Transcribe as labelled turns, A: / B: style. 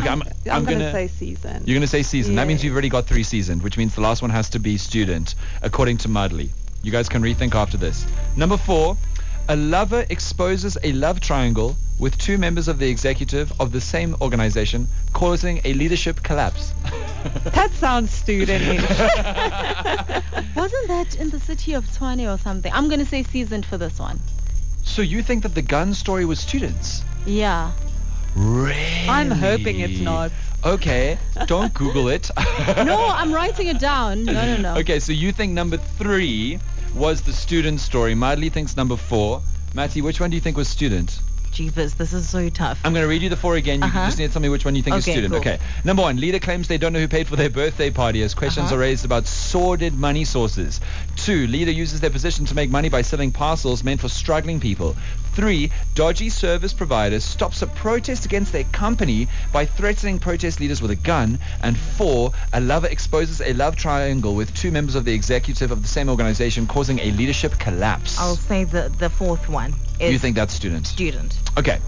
A: I'm
B: gonna say season.
A: You're gonna say season. That means
B: Yes.
A: you've already got 3 seasoned, which means the last one has to be student, according to Mudley. You guys can rethink after this. Number 4, a lover exposes a love triangle with 2 members of the executive of the same organization, causing a leadership collapse.
B: That sounds student-ish.
C: Wasn't that in the city of Tshwane or something? I'm going to say seasoned for this one.
A: So you think that the gun story was students?
C: Yeah.
A: Really?
B: I'm hoping it's not.
A: Okay, don't Google it.
C: No, I'm writing it down. No.
A: Okay, so you think number 3 was the student story. Madly thinks number 4. Matty, which one do you think was student?
C: Jeepers, this is so tough.
A: I'm going to read you the 4 again. You just need to tell me which one you think is
C: Okay,
A: student.
C: cool.
A: Okay. Number 1, leader claims they don't know who paid for their birthday party as questions are raised about sordid money sources. 2, leader uses their position to make money by selling parcels meant for struggling people. 3, dodgy service provider stops a protest against their company by threatening protest leaders with a gun. And 4, a lover exposes a love triangle with 2 members of the executive of the same organization, causing a leadership collapse.
C: I'll say the fourth one is
A: You think that's student?
C: student.
A: Okay.